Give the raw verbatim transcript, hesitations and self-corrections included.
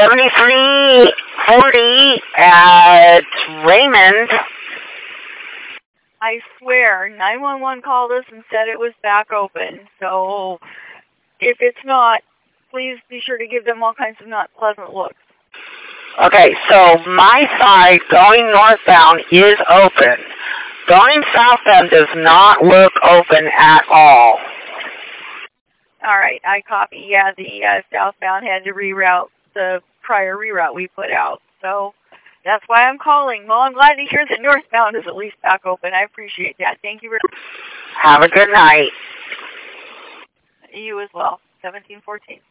seventy-three forty at Raymond. I swear, nine one one called us and said it was back open. So if it's not, please be sure to give them all kinds of not pleasant looks. Okay, so my side going northbound is open. Going southbound does not look open at all. All right, I copy. Yeah, the uh, southbound had to reroute the prior reroute we put out. So that's why I'm calling. Well, I'm glad to hear that northbound is at least back open. I appreciate that. Thank you very much. Have a good night. You as well. seventeen fourteen.